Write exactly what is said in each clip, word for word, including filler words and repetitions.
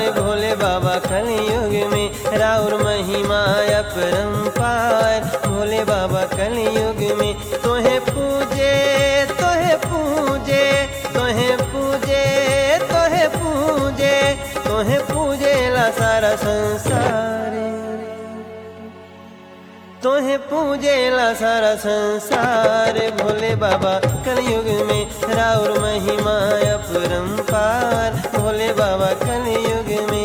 भोले बाबा कलयुग में राउर महिमा अपरंपार भोले बाबा कलयुग में तोहे पूजे तोहे पूजे तोहे पूजे तोहे पूजे तोहे पूजे ला सारा संसार तोहे पूजे ला सारा संसार भोले बाबा कलयुग में राउर महिमा अपरंपार भोले बाबा कलयुग में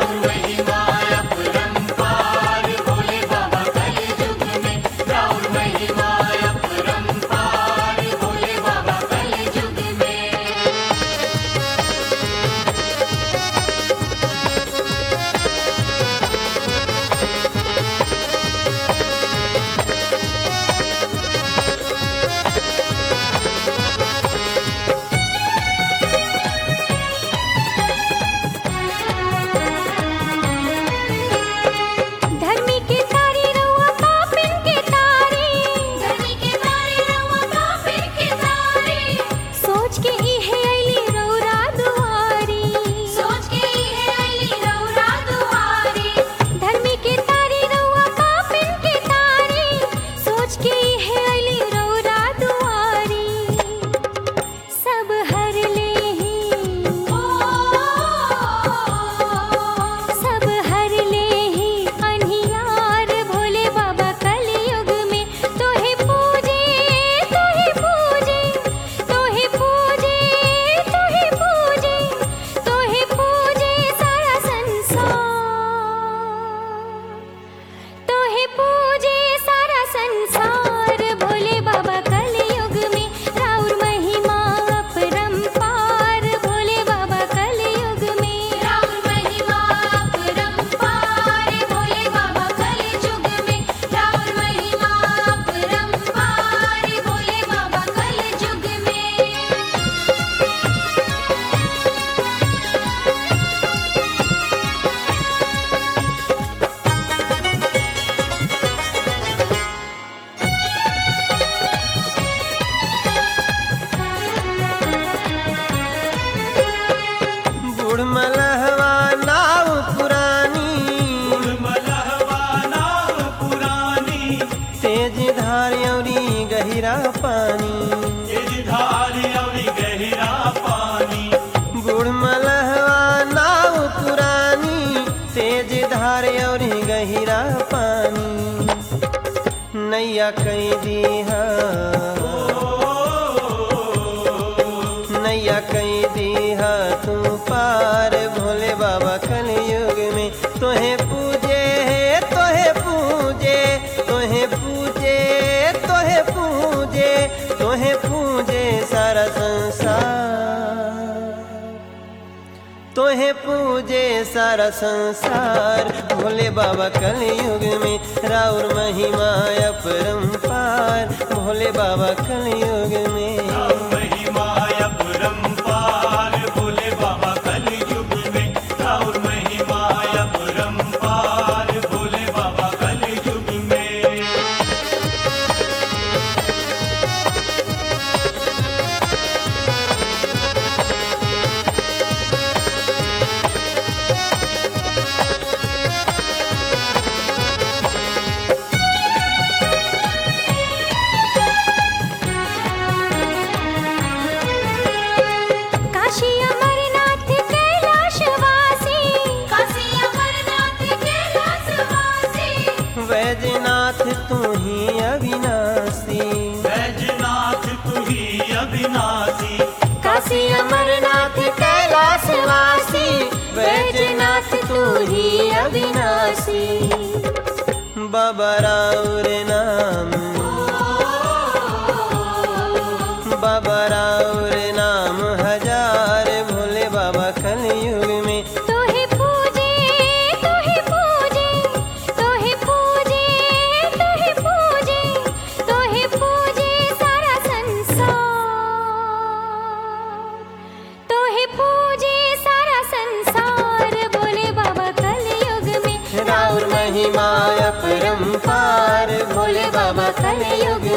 गहिरा पानी गहिरा पानी बूढ़ मलहवा नाव पुरानी तेज धार और गहिरा पानी नैया कई दीहा नैया कई दीहा तू पार भोले बाबा कलयुग में तोहे पूजे तोहे पूजे तोहे पूजे तोहे पूजे तोहे पूजे सारा संसार तोहे पूजे सारा संसार भोले बाबा कलयुग में राउर महिमा अपरंपार भोले बाबा कलयुग में महिमा अपरंपार भोले बाबा कलयुग में राउर महिमा अपरंपार भोले बाबा कलयुग में वैजनाथ तू ही अविनाशी वैजनाथ तू ही अविनाशी काशी अमरनाथ कैलाशवासी वैजनाथ तू ही अविनाशी बाबा राउर नाम बाबा राउर नाम हजार भोले बाबा कलयुग में तोहे पूजे तोहे पूजे तोहे पूजे तोहे पूजे तोहे पूजे सारा संसार तोहे पूजे सारा संसार भोले बाबा कलयुग में राउर महिमा अपरंपार भोले बाबा कलयुग